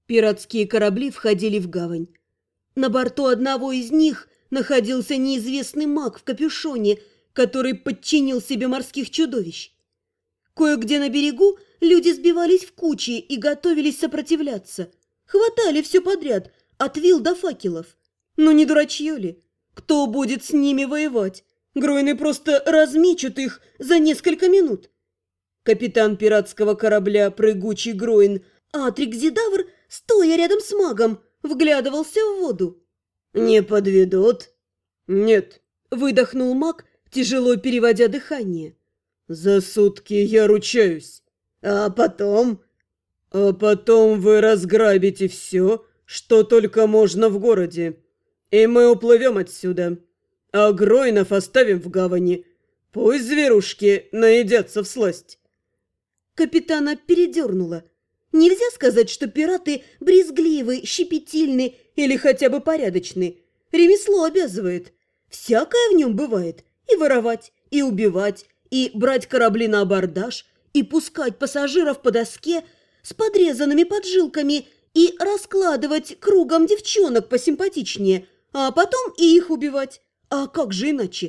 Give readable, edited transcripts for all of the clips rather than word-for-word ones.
Пиратские корабли входили в гавань. На борту одного из них находился неизвестный маг в капюшоне, который подчинил себе морских чудовищ. Кое-где на берегу люди сбивались в кучи и готовились сопротивляться. Хватали все подряд, от вил до факелов. Но не дурачье ли? Кто будет с ними воевать? Гройны просто размечут их за несколько минут. Капитан пиратского корабля «Прыгучий Гройн» Атрик Зидавр, стоя рядом с магом, вглядывался в воду. «Не подведут?» «Нет», — выдохнул маг, тяжело переводя дыхание. «За сутки я ручаюсь. А потом?» «А потом вы разграбите все, что только можно в городе, и мы уплывем отсюда, а Гройнов оставим в гавани. Пусть зверушки наедятся всласть». Капитана передернуло. Нельзя сказать, что пираты брезгливы, щепетильны или хотя бы порядочны. Ремесло обязывает. Всякое в нем бывает. И воровать, и убивать, и брать корабли на абордаж, и пускать пассажиров по доске с подрезанными поджилками, и раскладывать кругом девчонок посимпатичнее, а потом и их убивать. А как же иначе?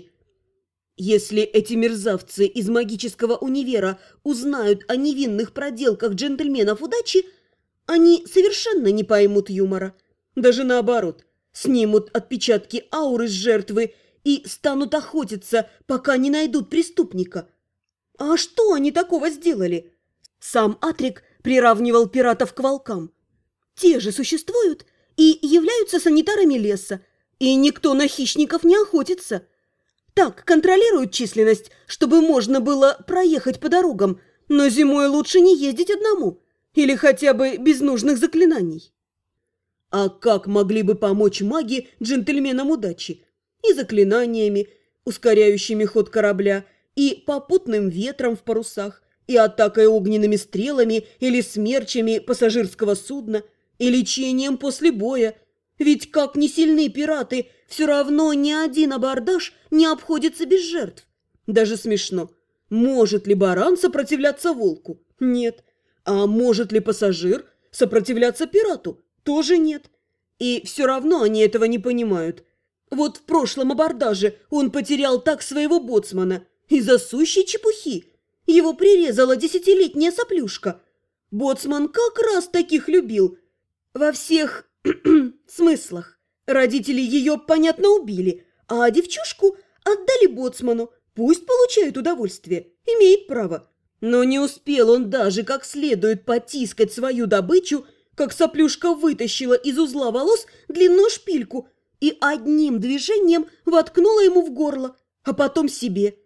Если эти мерзавцы из магического универа узнают о невинных проделках джентльменов удачи, они совершенно не поймут юмора. Даже наоборот, снимут отпечатки ауры с жертвы и станут охотиться, пока не найдут преступника. А что они такого сделали? Сам Атрик приравнивал пиратов к волкам. Те же существуют и являются санитарами леса, и никто на хищников не охотится. Так, контролируют численность, чтобы можно было проехать по дорогам, но зимой лучше не ездить одному, или хотя бы без нужных заклинаний. А как могли бы помочь маги джентльменам удачи? И заклинаниями, ускоряющими ход корабля, и попутным ветром в парусах, и атакой огненными стрелами или смерчами пассажирского судна, и лечением после боя. Ведь как ни сильны пираты, все равно ни один абордаж не обходится без жертв. Даже смешно. Может ли баран сопротивляться волку? Нет. А может ли пассажир сопротивляться пирату? Тоже нет. И все равно они этого не понимают. Вот в прошлом абордаже он потерял так своего боцмана из-за сущей чепухи. Его прирезала 10-летняя соплюшка. Боцман как раз таких любил. Во всех смыслах. Родители ее, понятно, убили, а девчушку отдали боцману. Пусть получает удовольствие, имеет право. Но не успел он даже как следует потискать свою добычу, как соплюшка вытащила из узла волос длинную шпильку и одним движением воткнула ему в горло, а потом себе.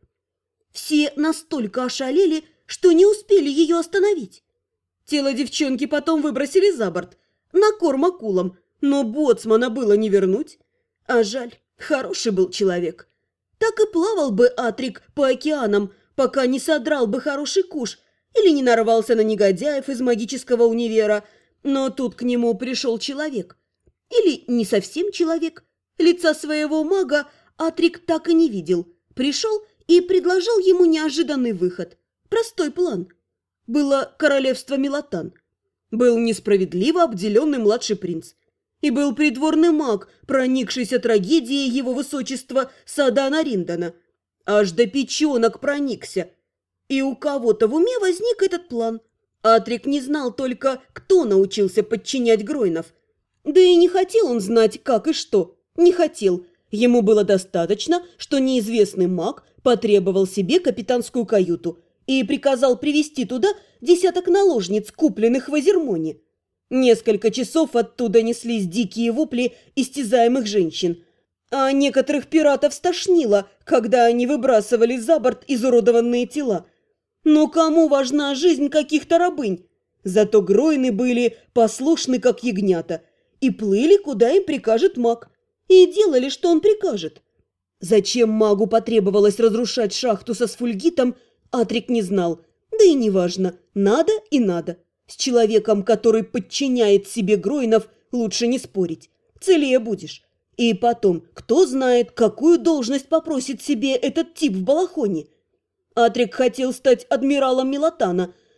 Все настолько ошалели, что не успели ее остановить. Тело девчонки потом выбросили за борт, на корм акулам, но боцмана было не вернуть. А жаль, хороший был человек. Так и плавал бы Атрик по океанам, пока не содрал бы хороший куш или не нарвался на негодяев из магического универа. Но тут к нему пришел человек. Или не совсем человек. Лица своего мага Атрик так и не видел. Пришел и предложил ему неожиданный выход. Простой план. Было королевство Мелатан. Был несправедливо обделенный младший принц. И был придворный маг, проникшийся трагедией его высочества Садана Риндана. Аж до печенок проникся. И у кого-то в уме возник этот план. Атрик не знал только, кто научился подчинять Гройнов. Да и не хотел он знать, как и что. Не хотел. Ему было достаточно, что неизвестный маг потребовал себе капитанскую каюту и приказал привести туда 10 наложниц, купленных в Азермоне. Несколько часов оттуда неслись дикие вопли истязаемых женщин, а некоторых пиратов стошнило, когда они выбрасывали за борт изуродованные тела. Но кому важна жизнь каких-то рабынь? Зато Гройны были послушны, как ягнята, и плыли, куда им прикажет маг, и делали, что он прикажет. Зачем магу потребовалось разрушать шахту со сфульгитом, Атрик не знал, да и неважно, надо и надо. С человеком, который подчиняет себе Гройнов, лучше не спорить, целее будешь. И потом, кто знает, какую должность попросит себе этот тип в балахоне. Атрик хотел стать адмиралом Мелатана,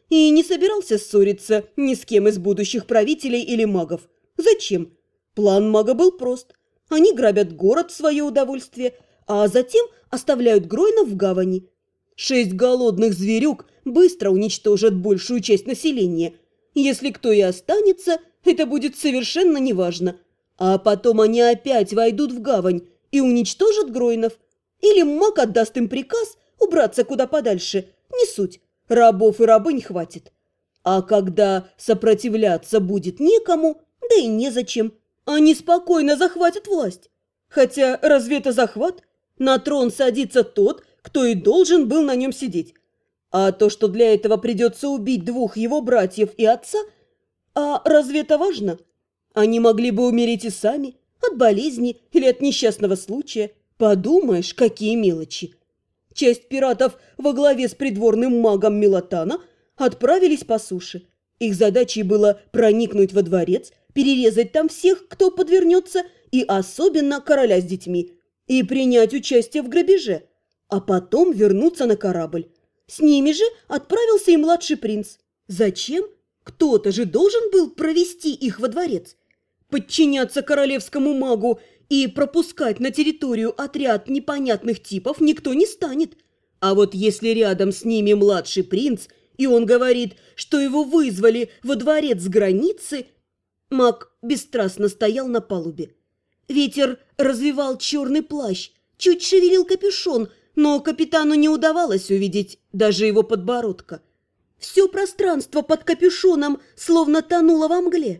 и не собирался ссориться ни с кем из будущих правителей или магов. Зачем? План мага был прост. Они грабят город в свое удовольствие, а затем оставляют Гройнов в гавани. 6 голодных зверюк быстро уничтожат большую часть населения. Если кто и останется, это будет совершенно неважно. А потом они опять войдут в гавань и уничтожат Гройнов. Или маг отдаст им приказ убраться куда подальше. Не суть. Рабов и рабынь хватит. А когда сопротивляться будет некому, да и незачем, они спокойно захватят власть. Хотя разве это захват? На трон садится тот, кто и должен был на нем сидеть. А то, что для этого придется убить 2 его братьев и отца, а разве это важно? Они могли бы умереть и сами, от болезни или от несчастного случая. Подумаешь, какие мелочи. Часть пиратов во главе с придворным магом Милатана отправились по суше. Их задачей было проникнуть во дворец, перерезать там всех, кто подвернется, и особенно короля с детьми, и принять участие в грабеже, а потом вернуться на корабль. С ними же отправился и младший принц. Зачем? Кто-то же должен был провести их во дворец. Подчиняться королевскому магу и пропускать на территорию отряд непонятных типов никто не станет. А вот если рядом с ними младший принц, и он говорит, что его вызвали во дворец с границы, маг бесстрастно стоял на палубе. Ветер развивал черный плащ, чуть шевелил капюшон, но капитану не удавалось увидеть даже его подбородка. Все пространство под капюшоном словно тонуло во мгле.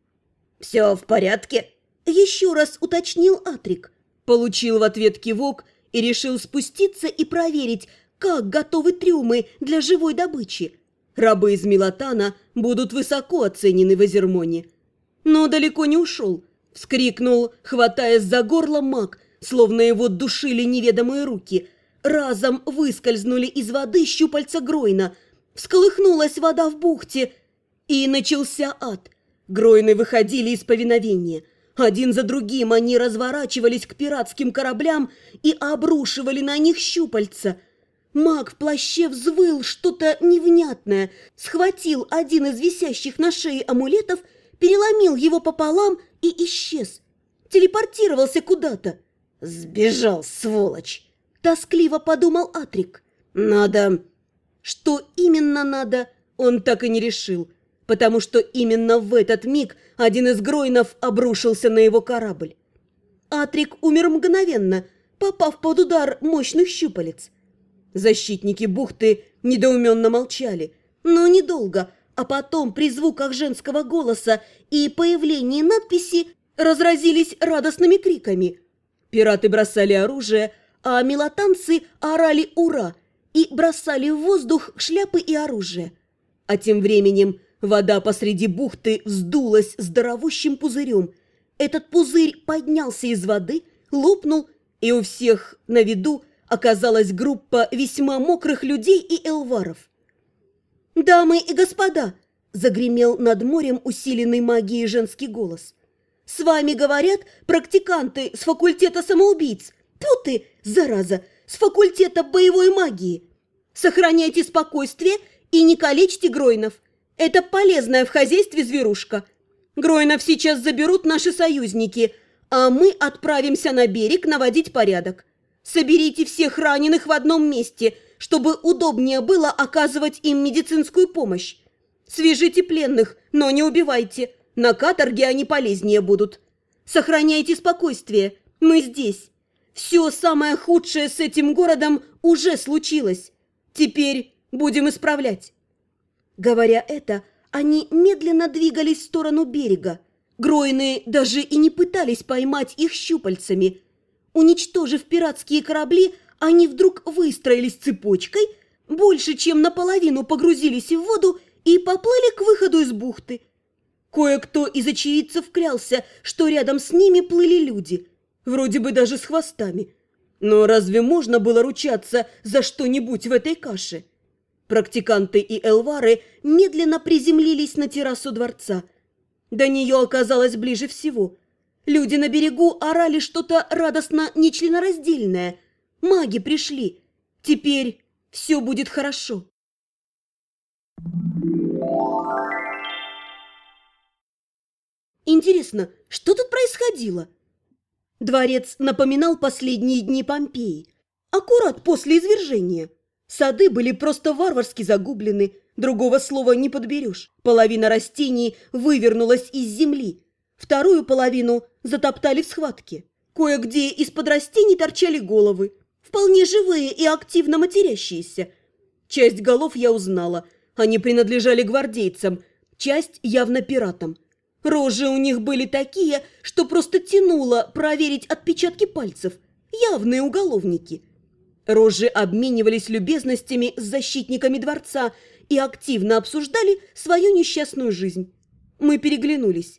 «Все в порядке?» – еще раз уточнил Атрик. Получил в ответ кивок и решил спуститься и проверить, как готовы трюмы для живой добычи. Рабы из Милатана будут высоко оценены в Азермоне. Но далеко не ушел. Вскрикнул, хватаясь за горло маг, словно его душили неведомые руки. Разом выскользнули из воды щупальца Гройна. Всколыхнулась вода в бухте, и начался ад. Гройны выходили из повиновения. Один за другим они разворачивались к пиратским кораблям и обрушивали на них щупальца. Маг в плаще взвыл что-то невнятное, схватил один из висящих на шее амулетов, переломил его пополам и исчез. Телепортировался куда-то. «Сбежал, сволочь!» – тоскливо подумал Атрик. «Надо...» Что именно надо, он так и не решил, потому что именно в этот миг один из Гройнов обрушился на его корабль. Атрик умер мгновенно, попав под удар мощных щупалец. Защитники бухты недоуменно молчали, но недолго, а потом при звуках женского голоса и появлении надписи разразились радостными криками. Пираты бросали оружие, а милотанцы орали «Ура!» и бросали в воздух шляпы и оружие. А тем временем вода посреди бухты вздулась здоровущим пузырем. Этот пузырь поднялся из воды, лопнул, и у всех на виду оказалась группа весьма мокрых людей и эльваров. «Дамы и господа!» – загремел над морем усиленный магией женский голос. «С вами говорят практиканты с факультета самоубийц. Тьфу ты, зараза, с факультета боевой магии. Сохраняйте спокойствие и не калечьте Гройнов. Это полезная в хозяйстве зверушка. Гройнов сейчас заберут наши союзники, а мы отправимся на берег наводить порядок. Соберите всех раненых в одном месте, чтобы удобнее было оказывать им медицинскую помощь. Свяжите пленных, но не убивайте. На каторге они полезнее будут. Сохраняйте спокойствие. Мы здесь. Все самое худшее с этим городом уже случилось. Теперь будем исправлять». Говоря это, они медленно двигались в сторону берега. Гройны даже и не пытались поймать их щупальцами. Уничтожив пиратские корабли, они вдруг выстроились цепочкой, больше чем наполовину погрузились в воду и поплыли к выходу из бухты. Кое-кто из очевидцев клялся, что рядом с ними плыли люди, вроде бы даже с хвостами. Но разве можно было ручаться за что-нибудь в этой каше? Практиканты и эльвары медленно приземлились на террасу дворца. До нее оказалось ближе всего. Люди на берегу орали что-то радостно нечленораздельное. Маги пришли. Теперь все будет хорошо. Интересно, что тут происходило? Дворец напоминал последние дни Помпеи. Аккурат после извержения. Сады были просто варварски загублены, другого слова не подберешь. Половина растений вывернулась из земли, вторую половину затоптали в схватке. Кое-где из-под растений торчали головы, вполне живые и активно матерящиеся. Часть голов я узнала, они принадлежали гвардейцам, часть явно пиратам. Рожи у них были такие, что просто тянуло проверить отпечатки пальцев. Явные уголовники. Рожи обменивались любезностями с защитниками дворца и активно обсуждали свою несчастную жизнь. Мы переглянулись.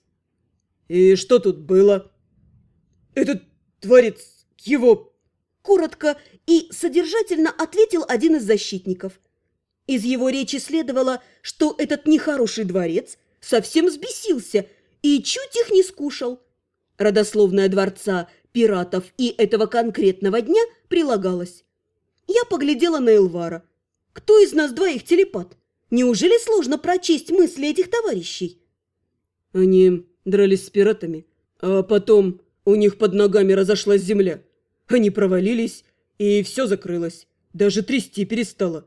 «И что тут было?» «Этот дворец, его...» Коротко и содержательно ответил один из защитников. Из его речи следовало, что этот нехороший дворец совсем взбесился и чуть их не скушал. Родословная дворца, пиратов и этого конкретного дня прилагалась. Я поглядела на Элвара. Кто из нас двоих телепат? Неужели сложно прочесть мысли этих товарищей? Они дрались с пиратами, а потом у них под ногами разошлась земля. Они провалились, и все закрылось. Даже трясти перестало.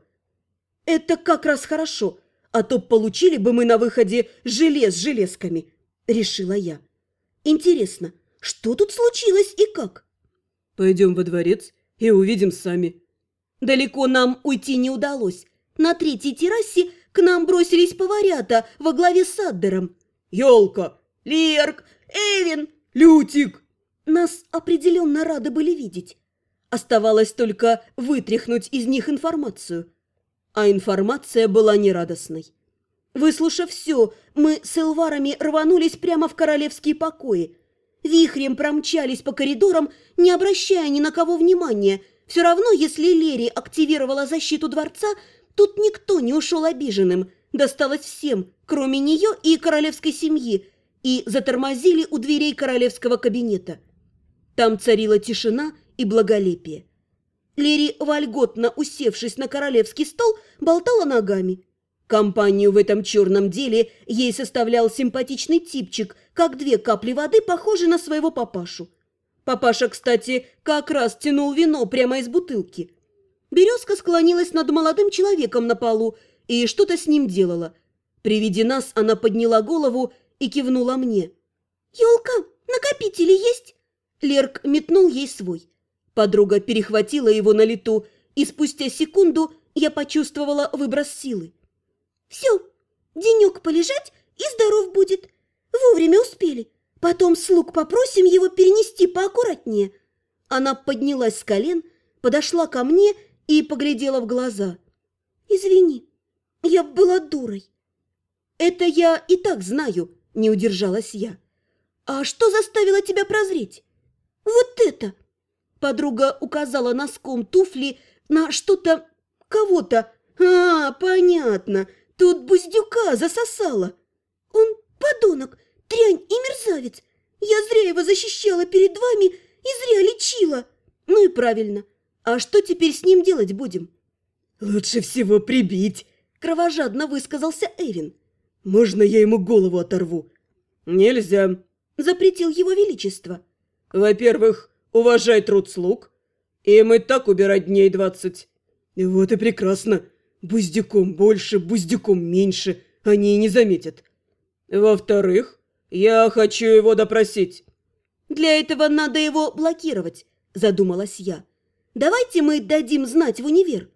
Это как раз хорошо, а то получили бы мы на выходе желез с железками, решила я. Интересно, что тут случилось и как? Пойдем во дворец и увидим сами. Далеко нам уйти не удалось. На третьей террасе к нам бросились поварята во главе с Аддером. Ёлка! Лерк! Эвин! Лютик! Нас определенно рады были видеть. Оставалось только вытряхнуть из них информацию. А информация была нерадостной. Выслушав все, мы с Элварами рванулись прямо в королевские покои. Вихрем промчались по коридорам, не обращая ни на кого внимания. Все равно, если Лери активировала защиту дворца, тут никто не ушел обиженным. Досталось всем, кроме нее и королевской семьи, и затормозили у дверей королевского кабинета. Там царила тишина и благолепие. Лери, вольготно усевшись на королевский стол, болтала ногами. Компанию в этом черном деле ей составлял симпатичный типчик, как две капли воды, похожий на своего папашу. Папаша, кстати, как раз тянул вино прямо из бутылки. Березка склонилась над молодым человеком на полу и что-то с ним делала. При виде нас она подняла голову и кивнула мне. «Елка, накопители есть?» Лерк метнул ей свой. Подруга перехватила его на лету, и спустя секунду я почувствовала выброс силы. «Все, денек полежать и здоров будет. Вовремя успели. Потом слуг попросим его перенести поаккуратнее». Она поднялась с колен, подошла ко мне и поглядела в глаза. «Извини, я была дурой». «Это я и так знаю», – не удержалась я. «А что заставило тебя прозреть?» «Вот это!» Подруга указала носком туфли на что-то, кого-то. «А, понятно, тут Буздюка засосала. Он подонок, дрянь и мерзавец. Я зря его защищала перед вами и зря лечила». «Ну и правильно. А что теперь с ним делать будем?» «Лучше всего прибить», – кровожадно высказался Эвин. «Можно я ему голову оторву?» «Нельзя», – запретил его величество. «Во-первых, уважай труд слуг. Им и так убирать дней 20. Вот и прекрасно. Буздюком больше, буздюком меньше. Они и не заметят. Во-вторых, я хочу его допросить». «Для этого надо его блокировать», – задумалась я. «Давайте мы дадим знать в универ».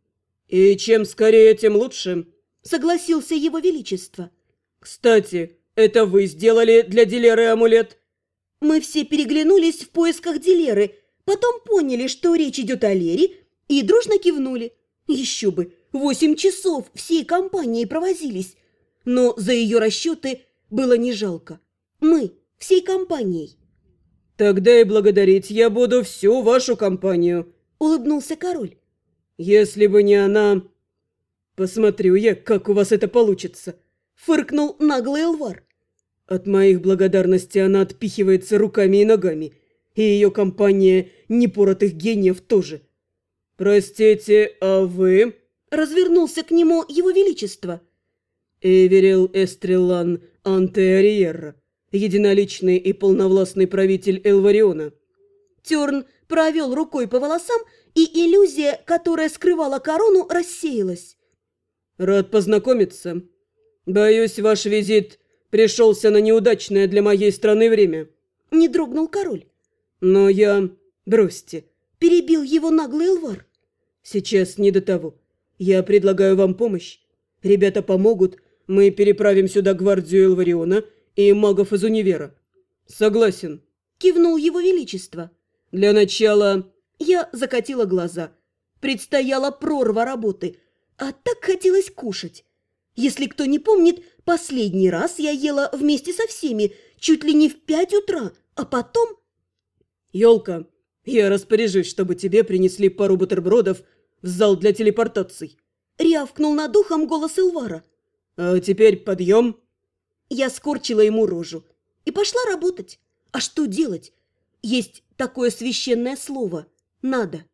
«И чем скорее, тем лучше», – согласился его величество. «Кстати, это вы сделали для Дилеры амулет?» Мы все переглянулись в поисках Дилеры, потом поняли, что речь идет о Лере, и дружно кивнули. Еще бы, 8 часов всей компанией провозились. Но за ее расчеты было не жалко. Мы всей компанией. «Тогда и благодарить я буду всю вашу компанию», – улыбнулся король. «Если бы не она...» «Посмотрю я, как у вас это получится», – фыркнул наглый Элвар. «От моих благодарностей она отпихивается руками и ногами, и ее компания непоротых гениев тоже. Простите, а вы...» Развернулся к нему его величество. Эверил Эстреллан Антеариерра, единоличный и полновластный правитель Элвариона. Терн провел рукой по волосам, и иллюзия, которая скрывала корону, рассеялась. Рад познакомиться. Боюсь, ваш визит пришелся на неудачное для моей страны время. Не дрогнул король. Но я... Бросьте. Перебил его наглый Элвар. Сейчас не до того. Я предлагаю вам помощь. Ребята помогут. Мы переправим сюда гвардию Элвариона и магов из универа. Согласен. Кивнул его величество. Для начала... Я закатила глаза. Предстояла прорва работы, а так хотелось кушать. Если кто не помнит, последний раз я ела вместе со всеми, чуть ли не в 5 утра, а потом... Ёлка, я распоряжусь, чтобы тебе принесли пару бутербродов в зал для телепортаций. Рявкнул над ухом голос Элвара. А теперь подъем. Я скорчила ему рожу и пошла работать. А что делать? Есть такое священное слово «надо».